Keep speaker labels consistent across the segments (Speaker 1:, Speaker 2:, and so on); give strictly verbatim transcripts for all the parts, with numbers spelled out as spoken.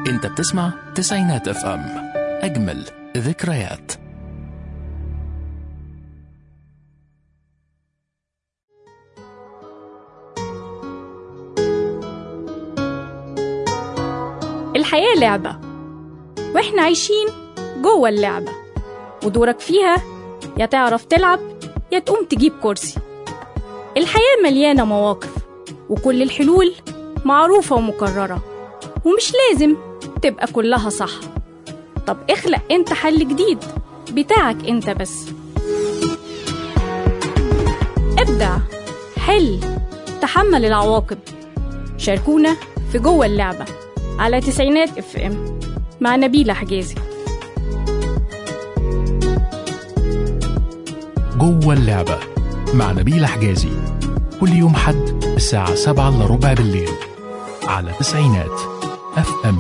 Speaker 1: انت بتسمع تسعينات اف ام، اجمل ذكريات.
Speaker 2: الحياة لعبة واحنا عايشين جوه اللعبة، ودورك فيها يا تعرف تلعب يا تقوم تجيب كرسي. الحياة مليانة مواقف وكل الحلول معروفة ومكررة، ومش لازم تبقى كلها صح. طب اخلق انت حل جديد بتاعك انت بس. ابدع، حل، تحمل العواقب. شاركونا في جوه اللعبة على تسعينات اف ام مع نبيلة حجازي.
Speaker 1: جوه اللعبة مع نبيلة حجازي، كل يوم حد الساعة سبعة إلا ربع بالليل على تسعينات اف ام.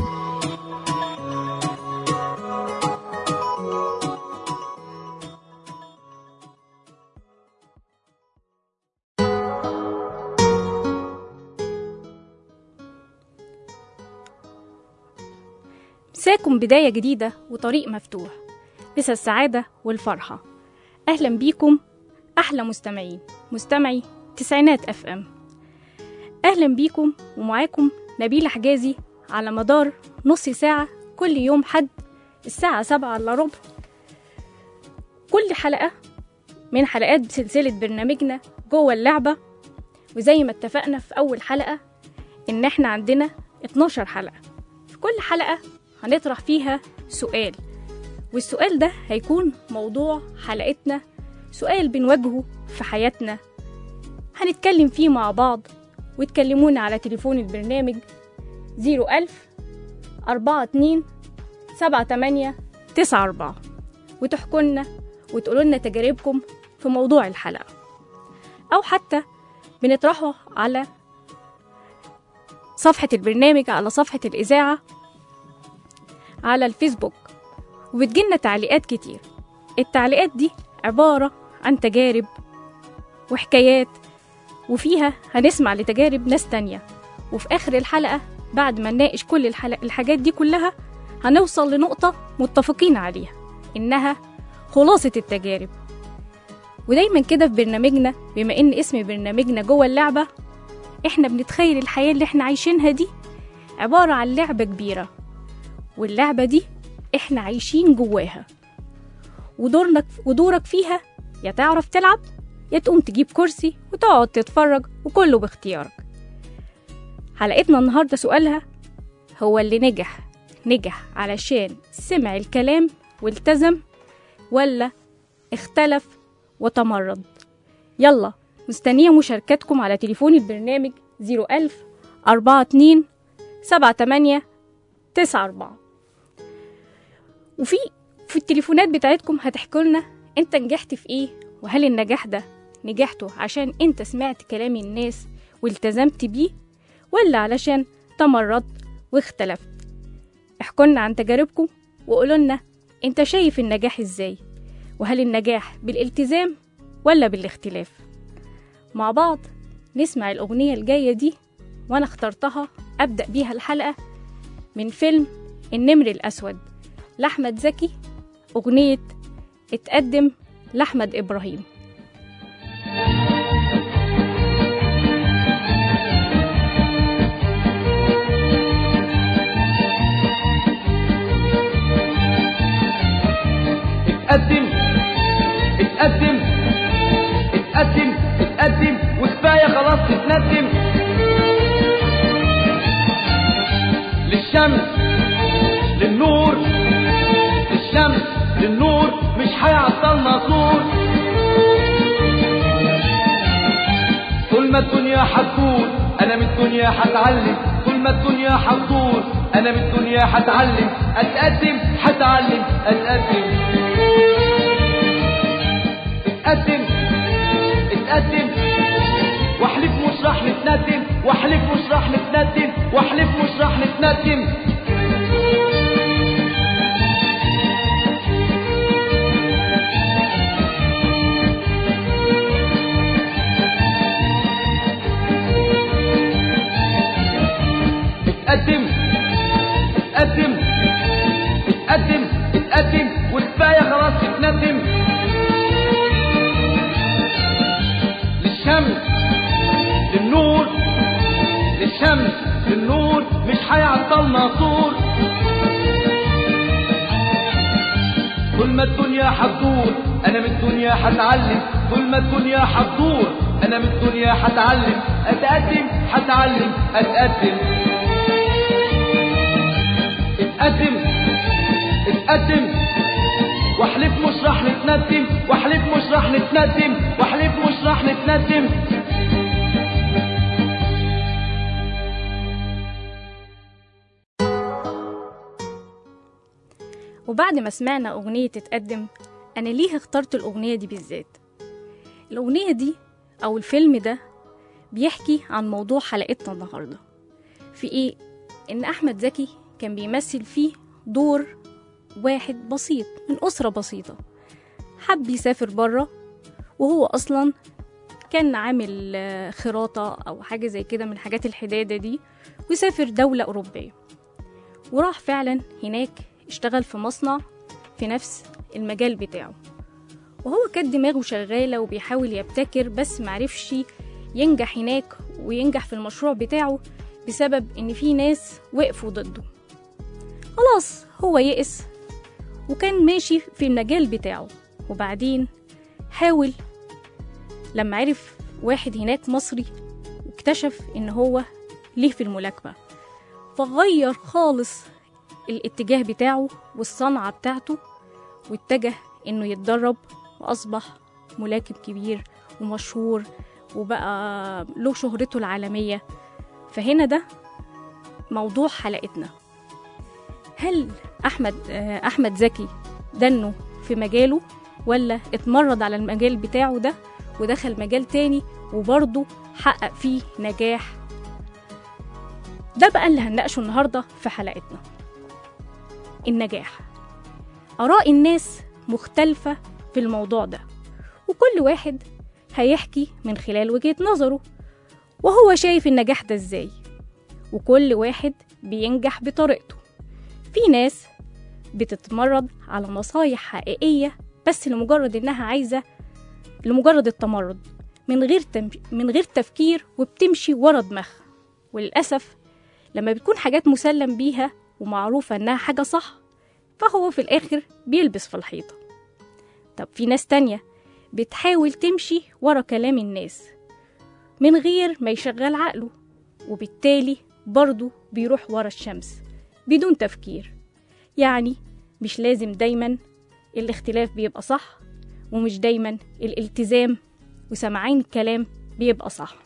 Speaker 2: مساكم بداية جديدة وطريق مفتوح، لسه السعادة والفرحة. أهلا بيكم أحلى مستمعين، مستمعي تسعينات اف ام. أهلا بيكم ومعاكم نبيلة حجازي على مدار نص ساعة كل يوم حد الساعة سبعة إلا ربع. كل حلقة من حلقات سلسلة برنامجنا جوه اللعبة، وزي ما اتفقنا في أول حلقة إن احنا عندنا اتناشر حلقة. في كل حلقة هنطرح فيها سؤال، والسؤال ده هيكون موضوع حلقتنا، سؤال بنواجهه في حياتنا هنتكلم فيه مع بعض. وتكلمونا على تليفون البرنامج زيرو ألف أربعة اتنين سبعة تمانية تسعة أربعة، وتحكولنا وتقولولنا تجاربكم في موضوع الحلقة، أو حتى بنطرحه على صفحة البرنامج، على صفحة الإذاعة على الفيسبوك، وبتجيلنا تعليقات كتير. التعليقات دي عبارة عن تجارب وحكايات، وفيها هنسمع لتجارب ناس تانية. وفي آخر الحلقة بعد ما نناقش كل الحلقة الحاجات دي كلها هنوصل لنقطة متفقين عليها، إنها خلاصة التجارب. ودايما كده في برنامجنا، بما إن اسم برنامجنا جوه اللعبة، إحنا بنتخيل الحياة اللي إحنا عايشينها دي عبارة عن لعبة كبيرة، واللعبة دي إحنا عايشين جواها، ودورك ودورك فيها يا تعرف تلعب يا تقوم تجيب كرسي وتقعد تتفرج، وكله باختيارك. حلقتنا النهاردة سؤالها هو اللي نجح نجح علشان سمع الكلام والتزم، ولا اختلف وتمرد؟ يلا مستنية مشاركتكم على تليفون البرنامج زيرو ألف أربعة اتنين سبعة تمانية تسعة أربعة. وفي في التليفونات بتاعتكم هتحكوا لنا انت نجحت في ايه، وهل النجاح ده نجحته عشان انت سمعت كلام الناس والتزمت بيه، ولا علشان تمرد واختلفت؟ احكوا لنا عن تجاربكم وقولوا لنا انت شايف النجاح ازاي، وهل النجاح بالالتزام ولا بالاختلاف؟ مع بعض نسمع الأغنية الجاية دي، وانا اخترتها ابدأ بيها الحلقة من فيلم النمر الأسود لأحمد زكي، أغنية اتقدم لأحمد إبراهيم.
Speaker 3: اتقدم اتقدم اتقدم اتقدم وكفاية خلاص تتندم. للشمس للنور، للشمس للنور، مش هيعطلنا صور. طول ما الدنيا هتدور انا من الدنيا هتعلم، طول ما الدنيا هتدور انا من الدنيا هتعلم. اتقدم هتعلم اتقدم اتقدم اتقدم، واحلف مش راح نتندم، واحلف مش راح نتندم، واحلف مش راح نتندم. اتقدم اتقدم النور للشمس للنور مش هيعطلنا صور. طول ما الدنيا هتدور انا من الدنيا هتعلم، طول ما الدنيا هتدور انا من الدنيا هتعلم، اتقدم هتعلم اتقدم اتقدم اتقدم واحلف مش راح نتندم، واحلف مش راح نتندم، واحلف مش راح نتندم.
Speaker 2: وبعد ما سمعنا أغنية تتقدم، أنا ليه اخترت الأغنية دي بالذات؟ الأغنية دي أو الفيلم ده بيحكي عن موضوع حلقتنا النهاردة. في إيه؟ إن أحمد زكي كان بيمثل فيه دور واحد بسيط من أسرة بسيطة حب يسافر برا، وهو أصلا كان عامل خراطة أو حاجة زي كده من حاجات الحدادة دي، ويسافر دولة أوروبية، وراح فعلا هناك اشتغل في مصنع في نفس المجال بتاعه، وهو كان دماغه شغالة وبيحاول يبتكر، بس معرفش ينجح هناك وينجح في المشروع بتاعه بسبب ان في ناس وقفوا ضده. خلاص هو يئس وكان ماشي في المجال بتاعه. وبعدين حاول لما عرف واحد هناك مصري واكتشف ان هو ليه في الملاكمة، فغير خالص الاتجاه بتاعه والصنعة بتاعته واتجه انه يتدرب، واصبح ملاكم كبير ومشهور وبقى له شهرته العالمية. فهنا ده موضوع حلقتنا. هل أحمد أحمد زكي دنه في مجاله، ولا اتمرد على المجال بتاعه ده ودخل مجال تاني وبرضه حقق فيه نجاح؟ ده بقى اللي هنناقشه النهاردة في حلقتنا. النجاح. آراء الناس مختلفة في الموضوع ده، وكل واحد هيحكي من خلال وجهة نظره وهو شايف النجاح ده ازاي، وكل واحد بينجح بطريقته. في ناس بتتمرد على نصايح حقيقية بس لمجرد انها عايزة لمجرد التمرد من غير تم... من غير تفكير، وبتمشي ورا دماغها. وللأسف لما بتكون حاجات مسلم بيها ومعروفة انها حاجة صح، فهو في الآخر بيلبس في الحيطة. طب في ناس تانية بتحاول تمشي ورا كلام الناس من غير ما يشغل عقله، وبالتالي برضو بيروح ورا الشمس بدون تفكير. يعني مش لازم دايما الاختلاف بيبقى صح، ومش دايما الالتزام وسمعين الكلام بيبقى صح.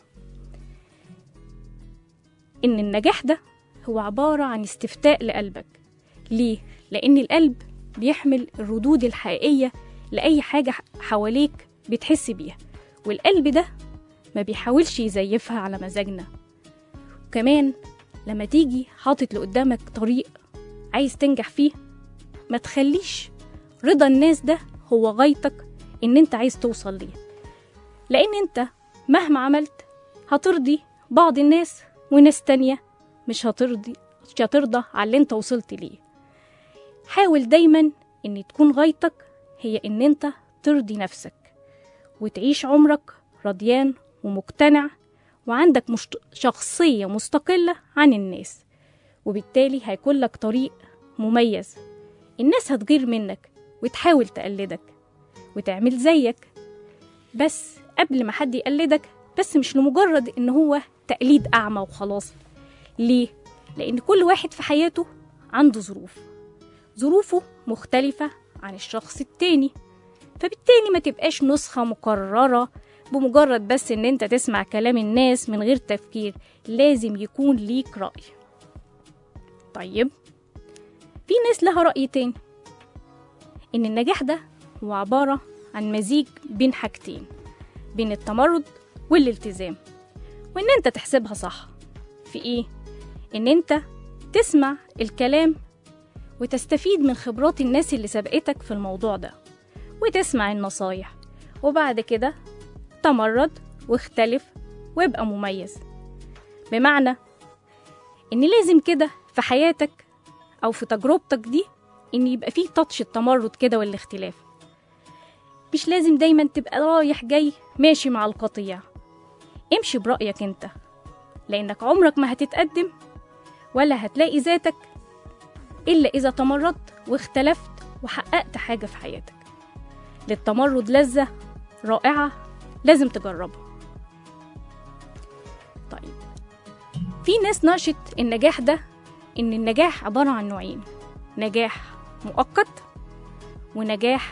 Speaker 2: إن النجاح ده هو عبارة عن استفتاء لقلبك. ليه؟ لأن القلب بيحمل الردود الحقيقية لأي حاجة حواليك بتحس بيها، والقلب ده ما بيحاولش يزيفها على مزاجنا. وكمان لما تيجي حاطط لقدامك طريق عايز تنجح فيه، ما تخليش رضا الناس ده هو غايتك ان انت عايز توصل ليه، لان انت مهما عملت هترضي بعض الناس، وناس تانية مش هترضي مش هترضى على اللي انت وصلت ليه. حاول دايما ان تكون غايتك هي ان انت ترضي نفسك وتعيش عمرك رضيان ومقتنع، وعندك مشت... شخصية مستقلة عن الناس، وبالتالي هيكون لك طريق مميز. الناس هتغير منك وتحاول تقلدك وتعمل زيك، بس قبل ما حد يقلدك، بس مش لمجرد ان هو تقليد اعمى وخلاص. ليه؟ لان كل واحد في حياته عنده ظروف ظروفه مختلفة عن الشخص التاني، فبالتالي ما تبقاش نسخة مكررة بمجرد بس ان انت تسمع كلام الناس من غير تفكير. لازم يكون ليك رأي. طيب في ناس لها رأي تاني، ان النجاح ده هو عبارة عن مزيج بين حاجتين، بين التمرد والالتزام، وان انت تحسبها صح. في ايه؟ ان انت تسمع الكلام وتستفيد من خبرات الناس اللي سبقتك في الموضوع ده، وتسمع النصايح، وبعد كده تمرد واختلف وابقى مميز. بمعنى ان لازم كده في حياتك او في تجربتك دي ان يبقى فيه تاتش التمرد كده والاختلاف. مش لازم دايما تبقى رايح جاي ماشي مع القطيع. امشي برأيك انت، لأنك عمرك ما هتتقدم ولا هتلاقي ذاتك إلا إذا تمردت واختلفت وحققت حاجة في حياتك. للتمرد لذة رائعة لازم تجربها. طيب، في ناس ناقشت النجاح ده إن النجاح عبارة عن نوعين: نجاح مؤقت ونجاح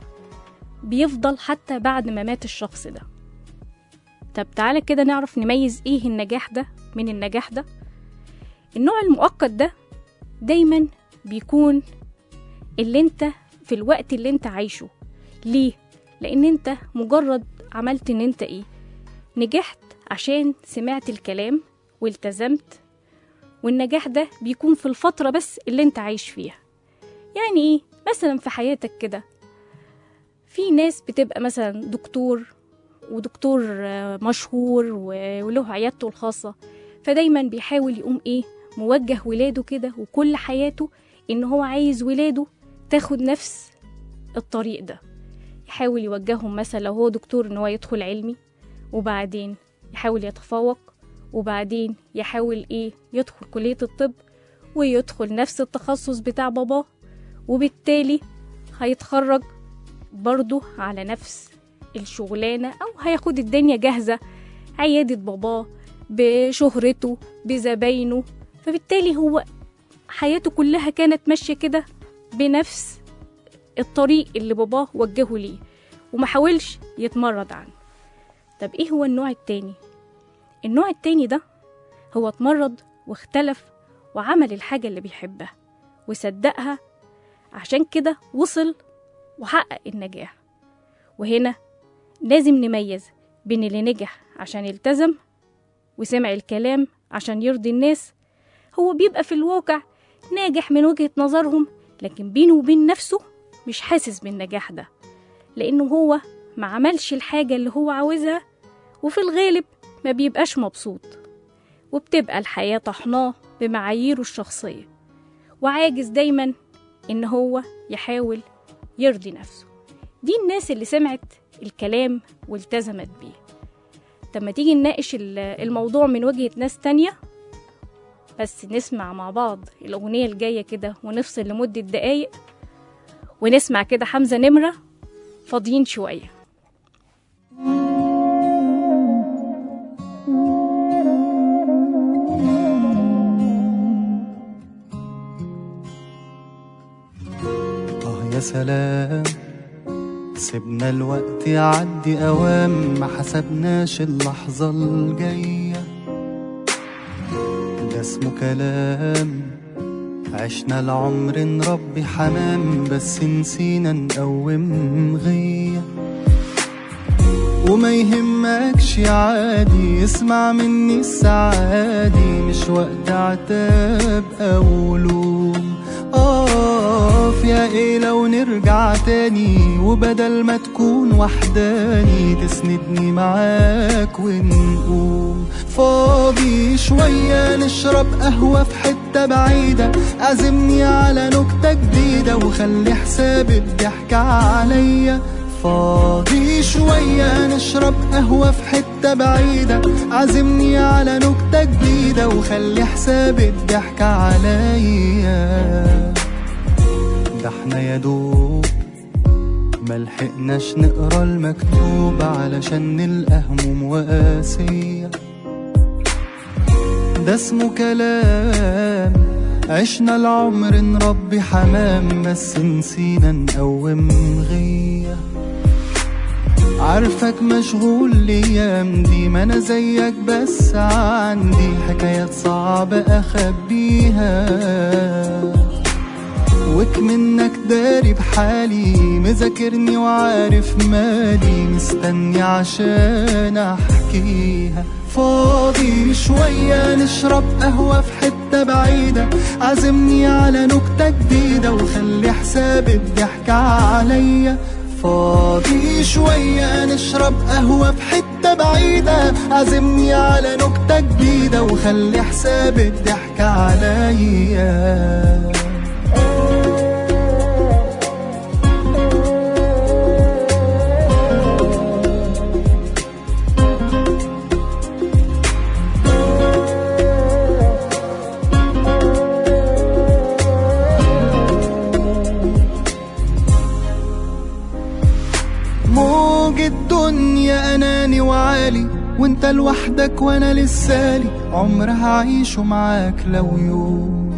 Speaker 2: بيفضل حتى بعد ما مات الشخص ده. طب تعالى كده نعرف نميز ايه النجاح ده من النجاح ده. النوع المؤقت ده دايما بيكون اللي انت في الوقت اللي انت عايشه. ليه؟ لان انت مجرد عملت ان انت ايه، نجحت عشان سمعت الكلام والتزمت، والنجاح ده بيكون في الفترة بس اللي انت عايش فيها. يعني ايه؟ مثلا في حياتك كده في ناس بتبقى مثلا دكتور، ودكتور مشهور وله عيادته الخاصة، فدايما بيحاول يقوم ايه، موجه ولاده كده وكل حياته ان هو عايز ولاده تاخد نفس الطريق ده. يحاول يوجههم مثلا لو هو دكتور ان هو يدخل علمي، وبعدين يحاول يتفوق، وبعدين يحاول ايه، يدخل كلية الطب ويدخل نفس التخصص بتاع باباه، وبالتالي هيتخرج برضه على نفس الشغلانة، أو هياخد الدنيا جاهزة، عيادة باباه بشهرته بزباينه، فبالتالي هو حياته كلها كانت ماشية كده بنفس الطريق اللي باباه وجهه ليه، ومحاولش يتمرد عنه. طب إيه هو النوع التاني؟ النوع التاني ده هو اتمرد واختلف وعمل الحاجة اللي بيحبها وصدقها، عشان كده وصل وحقق النجاح. وهنا لازم نميز بين اللي نجح عشان التزم وسمع الكلام عشان يرضي الناس، هو بيبقى في الواقع ناجح من وجهة نظرهم، لكن بينه وبين نفسه مش حاسس بالنجاح ده، لأنه هو ما عملش الحاجة اللي هو عاوزها، وفي الغالب ما بيبقاش مبسوط، وبتبقى الحياة طحناه بمعاييره الشخصية، وعاجز دايما إن هو يحاول يرضي نفسه. دي الناس اللي سمعت الكلام والتزمت بيه. طب ما تيجي نناقش الموضوع من وجهة ناس تانية، بس نسمع مع بعض الأغنية الجاية كده ونفصل لمدة دقايق، ونسمع كده حمزة نمرة فاضيين شوية.
Speaker 4: آه يا سلام، سيبنا الوقت يعدي أوام، ما حسبناش اللحظة الجاية. ده اسمه كلام، عشنا العمر نربي حمام، بس نسينا نقوم غية. وما يهمكش عادي، اسمع مني السعادي، مش وقت عتاب أو لوم. آه يا ايه لو نرجع تاني، وبدل ما تكون وحداني تسندني معاك ونقوم. فاضي شوية نشرب قهوة في حتة بعيدة، عزمني على نكتة جديدة وخلي حساب الضحكة عليا. فاضي شوية نشرب قهوة في حتة بعيدة، عزمني على نكتة جديدة وخلي حساب الضحكة عليا. ده احنا يا دوب ملحقناش نقرا المكتوب علشان نلقى هموم وقاسية. ده اسمه كلام، عشنا العمر نربي حمام، بس نسينا نقوم غية. عارفك مشغول الايام دي، ما انا زيك بس عندي حكايات صعبة اخبيها، وك منك داري بحالي، مذاكرني وعارف مالي، مستني عشان احكيها. فاضي شوية نشرب قهوة في حتة بعيدة، عزمني على نكتة جديدة وخلي حساب الضحكة عليا. فاضي شوية نشرب قهوة في حتة بعيدة، عزمني على نكتة جديدة وخلي حساب الضحكة عليا. وانت لوحدك وانا لسالي عمر هعيشه معاك لو يوم.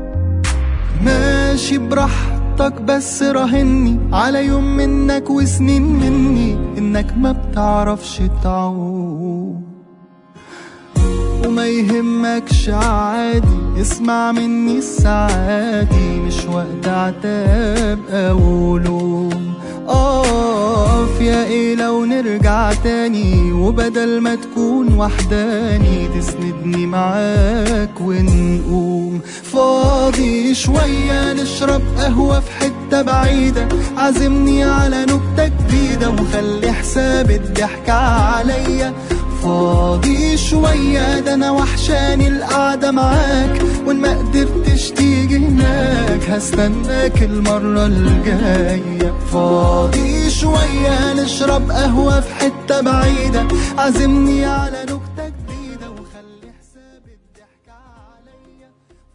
Speaker 4: ماشي براحتك بس راهني على يوم منك وسنين مني انك ما بتعرفش تعوم. وما يهمكش عادي اسمع مني السعادي، مش وقت عتاب او لوم. اقف يا ايه لو نرجع تاني، وبدل ما تكون وحداني تسندني معاك ونقوم. فاضي شوية نشرب قهوة في حتة بعيدة، عزمني على نكتة جديدة وخلي حساب الضحك عليا. فاضي شوية ده انا وحشاني القعدة معاك، وان ما قدرتش تيجي هناك هستناك المرة الجاية. فاضي شوية نشرب قهوة في حتة بعيدة، عزمني على نكتة جديدة وخلي حساب الضحك عليا.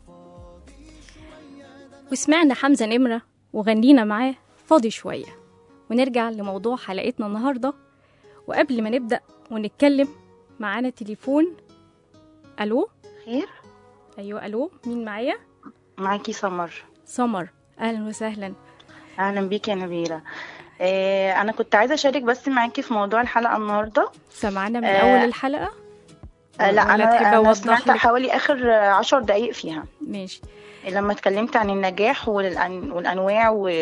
Speaker 2: وسمعنا حمزة نمرة وغنينا معاه فاضي شوية. ونرجع لموضوع حلقتنا النهاردة، وقبل ما نبدأ ونتكلم معانا تليفون. ألو
Speaker 5: خير.
Speaker 2: أيوة ألو، مين معايا؟
Speaker 5: معاكي سمر.
Speaker 2: سمر، أهلا وسهلا.
Speaker 5: أهلا بيكي يا نبيلة. آه أنا كنت عايزة أشارك بس معاكي في موضوع الحلقة النهاردة.
Speaker 2: سمعنا من
Speaker 5: آه
Speaker 2: أول الحلقة؟
Speaker 5: آه لا أنا, أنا سمعت حوالي آخر عشر دقايق فيها.
Speaker 2: ماشي.
Speaker 5: لما اتكلمت عن النجاح والأن... والأنواع و...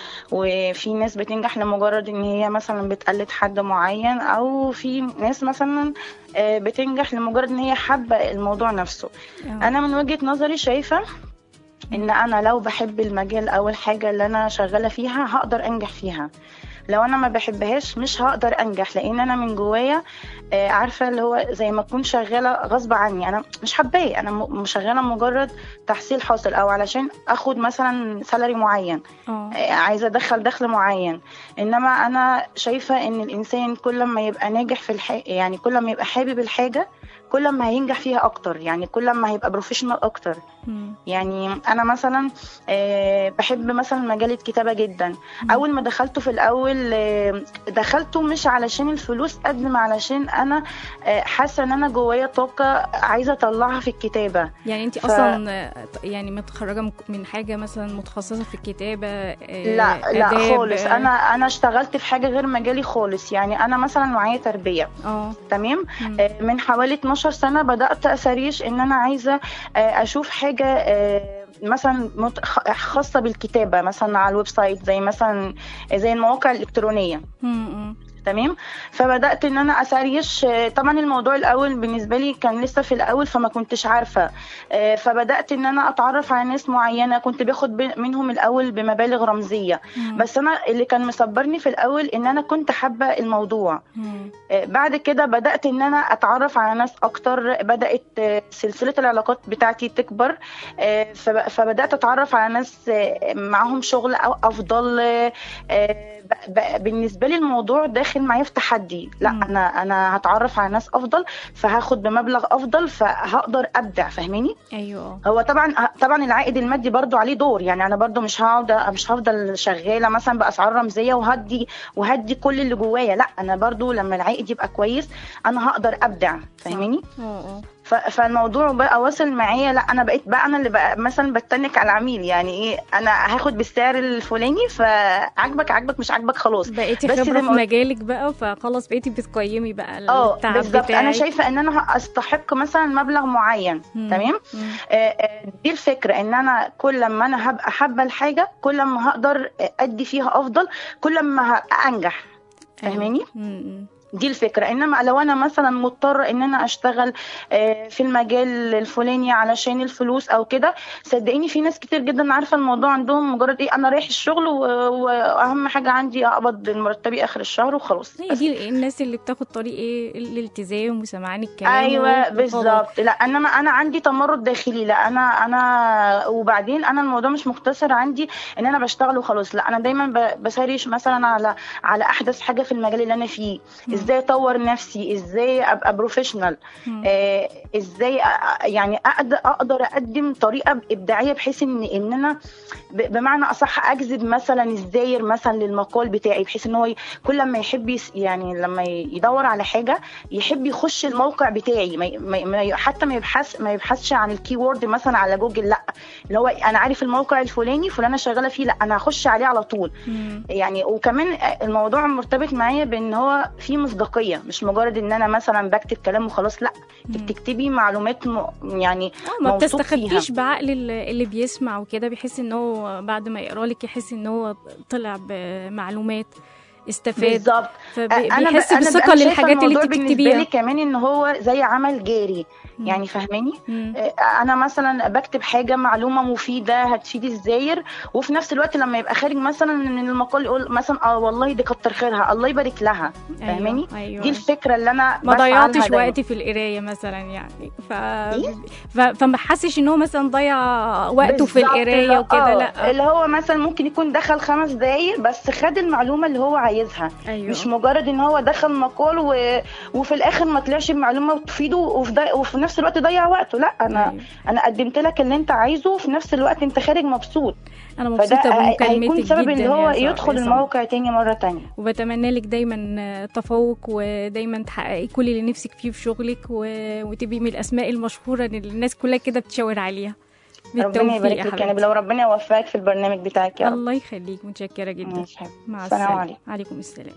Speaker 5: وفي ناس بتنجح لمجرد ان هي مثلا بتقلد حد معين، او في ناس مثلا بتنجح لمجرد ان هي حابة الموضوع نفسه. أوه. انا من وجهة نظري شايفة ان انا لو بحب المجال او الحاجة اللي انا شغالة فيها هقدر انجح فيها. لو انا ما بحبهاش مش هقدر انجح، لان انا من جوايا عارفه اللي هو زي ما اكون شغاله غصب عني، انا مش حباه، انا مش شغاله مجرد تحصيل حاصل او علشان اخد مثلا سالري معين. أوه. عايزه ادخل دخل معين. انما انا شايفه ان الانسان كل ما يبقى ناجح في الحاجه، يعني كل ما يبقى حابب الحاجه كل ما هينجح فيها اكتر، يعني كل ما هيبقى بروفيشنال اكتر. مم. يعني انا مثلا بحب مثلا مجال الكتابه جدا. مم. اول ما دخلته في الاول دخلته مش علشان الفلوس قد ما علشان انا حاسه ان انا جوايا طاقه عايزه اطلعها في الكتابه.
Speaker 2: يعني انت ف... اصلا يعني متخرجه من حاجه مثلا متخصصه في الكتابه؟
Speaker 5: لا لا خالص. انا انا اشتغلت في حاجه غير مجالي خالص. يعني انا مثلا معايا تربيه. اه تمام. مم. من حوالي اتناشر سنه بدات اسريش ان انا عايزه اشوف حاجه مثلا خاصه بالكتابه، مثلا على الويب سايت، زي مثلا زي المواقع الالكترونيه. م-م. تمام. فبدات ان انا اسريش. طبعا الموضوع الاول بالنسبه لي كان لسه في الاول فما كنتش عارفه، فبدات ان انا اتعرف على ناس معينه كنت باخد منهم الاول بمبالغ رمزيه. مم. بس انا اللي كان مصبرني في الاول ان انا كنت حابه الموضوع. مم. بعد كده بدات ان انا اتعرف على ناس اكتر، بدات سلسله العلاقات بتاعتي تكبر، فبدات اتعرف على ناس معاهم شغل او افضل. بالنسبه لي الموضوع داخل معايا في تحدي. لا مم. انا انا هتعرف على ناس افضل فهاخد بمبلغ افضل فهقدر ابدع. فاهماني؟
Speaker 2: ايوه.
Speaker 5: هو طبعا طبعا العائد المادي برضو عليه دور. يعني انا برضو مش هقعد مش هفضل شغاله مثلا باسعار رمزيه وهدي وهدي كل اللي جوايا. لا انا برضو لما العائد يبقى كويس انا هقدر ابدع. فاهماني؟ اه. فالموضوع بقى واصل معايا. لا انا بقيت بقى انا اللي بقى مثلا بتنك على العميل. يعني ايه، انا هاخد بالسعر الفلاني فعجبك عجبك مش عجبك خلاص.
Speaker 2: بقيتي خبره في مجالك بقى فخلاص بقيتي بتقيمي بقى التعب
Speaker 5: بتاعك. انا شايفه ان انا استحق مثلا مبلغ معين. مم. تمام. مم. آه دي الفكره، ان انا كل ما انا هبقى حابه الحاجه كل ما هقدر ادي فيها افضل، كل ما انجح. فاهماني؟ أيوة. دي الفكرة. انما لو انا مثلا مضطرة ان انا اشتغل في المجال الفلاني علشان الفلوس او كده، صدقيني في ناس كتير جدا عارفة الموضوع عندهم مجرد ايه، انا رايح الشغل واهم حاجة عندي اقبض مرتبي اخر الشهر وخلاص.
Speaker 2: هي دي الناس اللي بتاخد طريق ايه، الالتزام وسمعان الكلام.
Speaker 5: ايوه بالظبط. لا انما انا عندي تمرد داخلي. لا انا انا وبعدين انا الموضوع مش مقتصر عندي ان انا بشتغل وخلاص. لا انا دايما بسريش مثلا على على احدث حاجة في المجال اللي انا فيه. ازاي اطور نفسي، ازاي ابقى بروفيشنال. آه ازاي يعني اقدر اقدر اقدم طريقه ابداعيه بحيث ان ان انا بمعنى اصح اجذب مثلا الزاير مثلا للمقال بتاعي، بحيث ان هو كل ما يحب يعني لما يدور على حاجه يحب يخش الموقع بتاعي، ما حتى ما يبحث ما يبحثش عن الكي وورد مثلا على جوجل، لا اللي هو انا عارف الموقع الفلاني فلانه شغاله فيه، لا انا هخش عليه على طول. مم. يعني وكمان الموضوع مرتبط معايا بان هو في مصداقيه، مش مجرد ان انا مثلا بكتب كلام وخلاص، لا انت بتكتبي معلومات م... يعني
Speaker 2: ما بتستخدميش بعقل اللي بيسمع وكده، بيحس ان هو بعد ما يقرا لك يحس ان هو طلع بمعلومات استفاد
Speaker 5: بالظبط.
Speaker 2: فبيحس بالثقه للحاجات اللي انت بتكتبيها.
Speaker 5: بالنسبه لي كمان ان هو زي عمل جاري، مم. يعني فاهماني؟ انا مثلا بكتب حاجه معلومه مفيده هتفيد الزاير، وفي نفس الوقت لما يبقى خارج مثلا من المقال يقول مثلا اه والله دي كتر خيرها الله يبارك لها. أيوة. فاهماني؟ أيوة. دي الفكره اللي انا
Speaker 2: ما ضيعتش وقتي في القرايه مثلا يعني ف... إيه؟ ف... فما حسش ان هو مثلا ضيع وقته في القرايه وكده، لا
Speaker 5: اللي هو مثلا ممكن يكون دخل خمس دقايق بس خد المعلومه اللي هو عايزها. أيوة. مش مجرد ان هو دخل مقال و... وفي الاخر ما طلعش بمعلومه تفيده وفي, دا... وفي نفس الوقت ضيع وقته، لا انا أيوة. انا قدمت لك اللي انت عايزه وفي نفس الوقت انت خارج مبسوط.
Speaker 2: انا مبسوطه بمكالمتك جدا،
Speaker 5: هيكون سبب ان هو يدخل الموقع تاني مره تانية.
Speaker 2: وبتمنى لك دايما تفوق ودايما تحققي كل اللي نفسك فيه في شغلك و... وتبقي من الاسماء المشهوره اللي الناس كلها كده بتشاور عليها.
Speaker 5: ربنا يبارك لك، يعني لو ربنا يوفقك في البرنامج بتاعك يا رب.
Speaker 2: الله يخليك، متشكره جدا.
Speaker 5: مع السلامه. عليكم.
Speaker 2: عليكم السلام.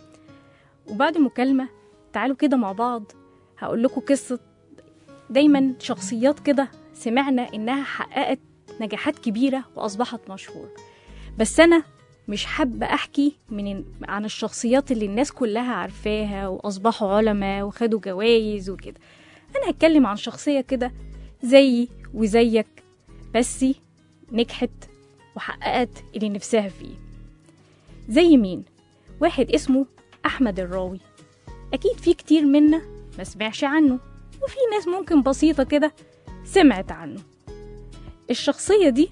Speaker 2: وبعد المكالمه تعالوا كده مع بعض هقول لكم قصه دايما شخصيات كده سمعنا إنها حققت نجاحات كبيرة وأصبحت مشهورة، بس أنا مش حابة أحكي من عن الشخصيات اللي الناس كلها عارفاها وأصبحوا علماء وخدوا جوائز وكده. أنا هتكلم عن شخصية كده زيي وزيك بس نجحت وحققت اللي نفسها فيه. زي مين؟ واحد اسمه أحمد الراوي، أكيد في كتير منا ما سمعش عنه، وفي ناس ممكن بسيطة كده سمعت عنه. الشخصية دي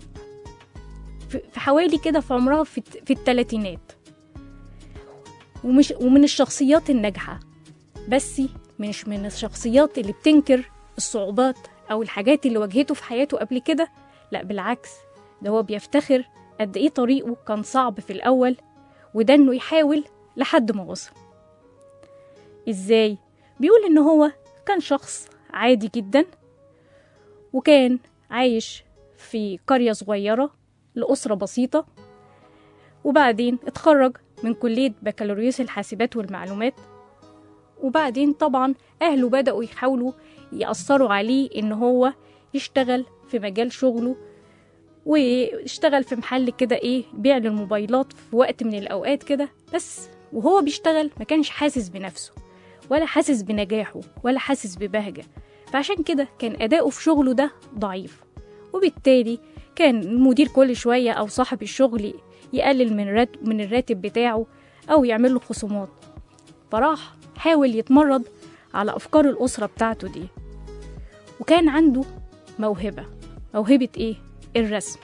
Speaker 2: في حوالي كده في عمرها في الثلاثينات، ومش ومن الشخصيات الناجحة، بس مش من الشخصيات اللي بتنكر الصعوبات أو الحاجات اللي واجهته في حياته قبل كده، لا بالعكس، ده هو بيفتخر قد إيه طريقه كان صعب في الأول، وده إنه يحاول لحد ما وصل. إزاي؟ بيقول إن هو كان شخص عادي جدا، وكان عايش في قرية صغيرة لأسرة بسيطة، وبعدين اتخرج من كلية بكالوريوس الحاسبات والمعلومات، وبعدين طبعا أهله بدأوا يحاولوا يأثروا عليه إن هو يشتغل في مجال شغله، واشتغل في محل كده إيه بيع للموبايلات في وقت من الأوقات كده، بس وهو بيشتغل ما كانش حاسس بنفسه ولا حاسس بنجاحه ولا حاسس ببهجة، فعشان كده كان أداؤه في شغله ده ضعيف، وبالتالي كان المدير كل شوية أو صاحب الشغل يقلل من راتب من الراتب بتاعه أو يعمل له خصومات. فراح حاول يتمرد على أفكار الأسرة بتاعته دي، وكان عنده موهبة موهبة إيه؟ الرسم،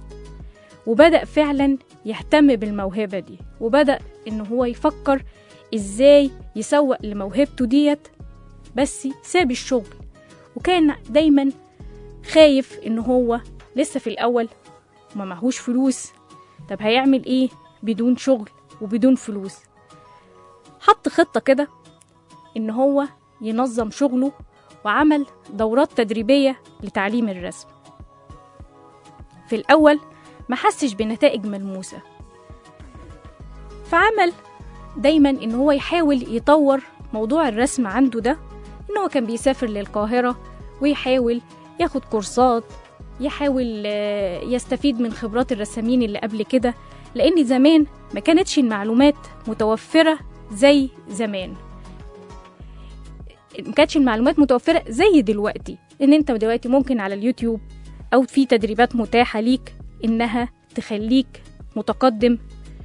Speaker 2: وبدأ فعلا يهتم بالموهبة دي، وبدأ إنه هو يفكر إزاي يسوق لموهبته ديت، بس ساب الشغل، وكان دايما خايف إنه هو لسه في الأول وما معهوش فلوس، طب هيعمل إيه بدون شغل وبدون فلوس؟ حط خطة كده إن هو ينظم شغله، وعمل دورات تدريبية لتعليم الرسم. في الأول ما حسش بنتائج ملموسة، فعمل دايما إن هو يحاول يطور موضوع الرسم عنده ده، إن هو كان بيسافر للقاهرة ويحاول ياخد كورسات، يحاول يستفيد من خبرات الرسامين اللي قبل كده، لأن زمان ما كانتش المعلومات متوفرة زي زمان، ما كانتش المعلومات متوفرة زي دلوقتي، إن أنت دلوقتي ممكن على اليوتيوب أو في تدريبات متاحة ليك إنها تخليك متقدم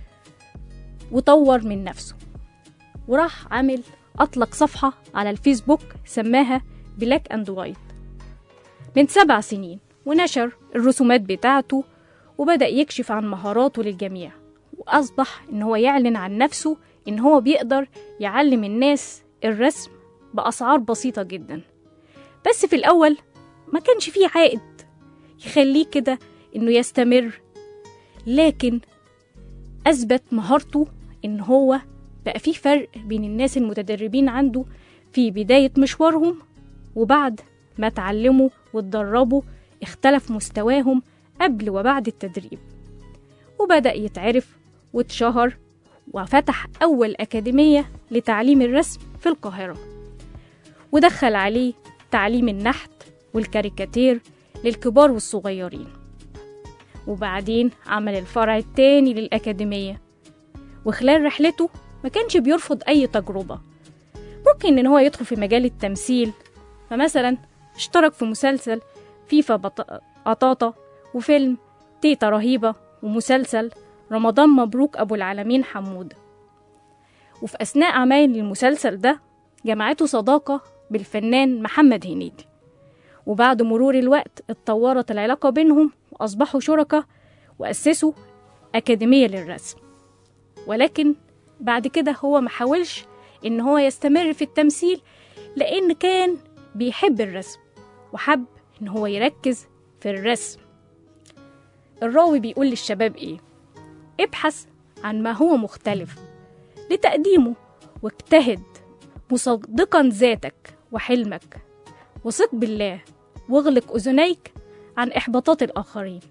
Speaker 2: وطور من نفسه. وراح عامل أطلق صفحة على الفيسبوك سماها بلاك أند وايت من سبع سنين، ونشر الرسومات بتاعته وبدأ يكشف عن مهاراته للجميع، وأصبح إن هو يعلن عن نفسه إن هو بيقدر يعلم الناس الرسم بأسعار بسيطة جدا. بس في الأول ما كانش فيه عائد يخليه كده إنه يستمر، لكن أثبت مهارته إن هو بقى فيه فرق بين الناس المتدربين عنده في بداية مشوارهم، وبعد ما تعلموا واتدربوا اختلف مستواهم قبل وبعد التدريب، وبدأ يتعرف واتشهر وفتح أول أكاديمية لتعليم الرسم في القاهرة، ودخل عليه تعليم النحت والكاريكاتير للكبار والصغيرين. وبعدين عمل الفرع التاني للأكاديمية، وخلال رحلته ما كانش بيرفض أي تجربة. ممكن إن هو يدخل في مجال التمثيل، فمثلا اشترك في مسلسل فيفا بطاطا، وفيلم تيتا رهيبة، ومسلسل رمضان مبروك أبو العالمين حمود. وفي أثناء عمل المسلسل ده جمعته صداقة بالفنان محمد هنيدي، وبعد مرور الوقت اتطورت العلاقة بينهم وأصبحوا شركاء وأسسوا أكاديمية للرسم. ولكن بعد كده هو محاولش إن هو يستمر في التمثيل، لأن كان بيحب الرسم وحب إن هو يركز في الرسم. الراوي بيقول للشباب إيه؟ ابحث عن ما هو مختلف لتقديمه، واجتهد مصدقا ذاتك وحلمك، وثق بالله، واغلق أذنيك عن إحباطات الآخرين.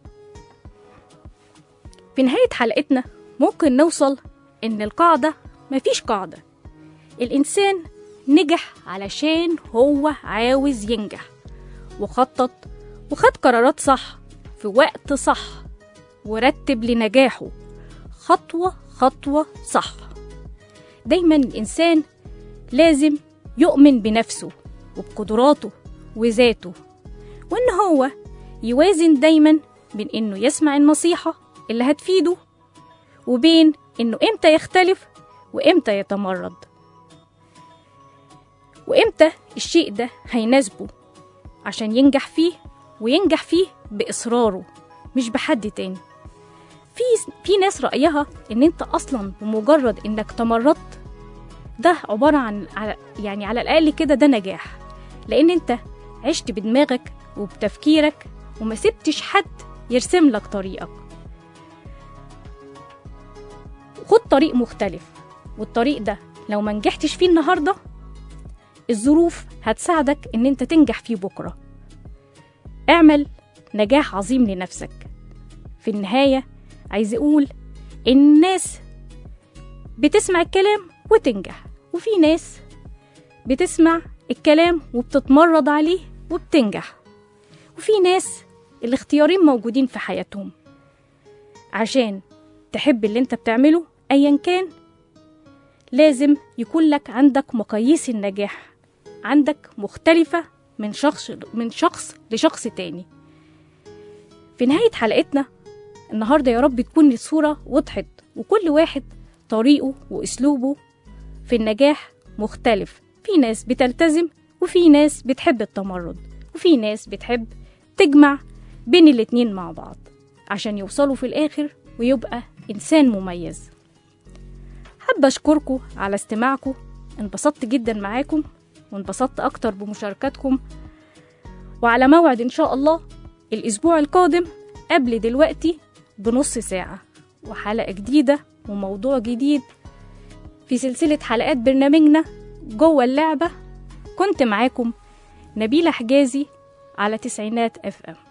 Speaker 2: في نهاية حلقتنا ممكن نوصل إن القاعدة مفيش قاعدة، الإنسان نجح علشان هو عاوز ينجح، وخطط وخد قرارات صح في وقت صح، ورتب لنجاحه خطوة خطوة صح. دايما الإنسان لازم يؤمن بنفسه وبقدراته وذاته، وإن هو يوازن دايما بين إنه يسمع النصيحة اللي هتفيده، وبين إنه إمتى يختلف وإمتى يتمرد، وإمتى الشيء ده هيناسبه عشان ينجح فيه، وينجح فيه بإصراره مش بحد تاني. في في ناس رأيها إن أنت أصلا بمجرد إنك تمردت ده عبارة عن يعني على الأقل كده ده نجاح، لأن أنت عشت بدماغك وبتفكيرك وما سبتش حد يرسم لك طريقك. خد طريق مختلف، والطريق ده لو ما نجحتش فيه النهاردة الظروف هتساعدك إن أنت تنجح فيه بكرة. اعمل نجاح عظيم لنفسك. في النهاية عايز أقول إن الناس بتسمع الكلام وتنجح، وفي ناس بتسمع الكلام وبتتمرد عليه وبتنجح، وفي ناس الاختيارين موجودين في حياتهم. عشان تحب اللي انت بتعمله أيا كان لازم يكون لك عندك مقاييس النجاح عندك مختلفة من شخص من شخص لشخص تاني. في نهاية حلقتنا النهاردة يا رب تكون الصورة وضحت، وكل واحد طريقه وأسلوبه في النجاح مختلف. في ناس بتلتزم، وفي ناس بتحب التمرد، وفي ناس بتحب تجمع بين الاتنين مع بعض عشان يوصلوا في الآخر ويبقى إنسان مميز. حابة أشكركم على استماعكم، انبسطت جدا معاكم وانبسطت أكتر بمشاركاتكم، وعلى موعد إن شاء الله الأسبوع القادم قبل دلوقتي بنص ساعة، وحلقة جديدة وموضوع جديد في سلسلة حلقات برنامجنا جوه اللعبة. كنت معاكم نبيلة حجازي على تسعينات اف ام.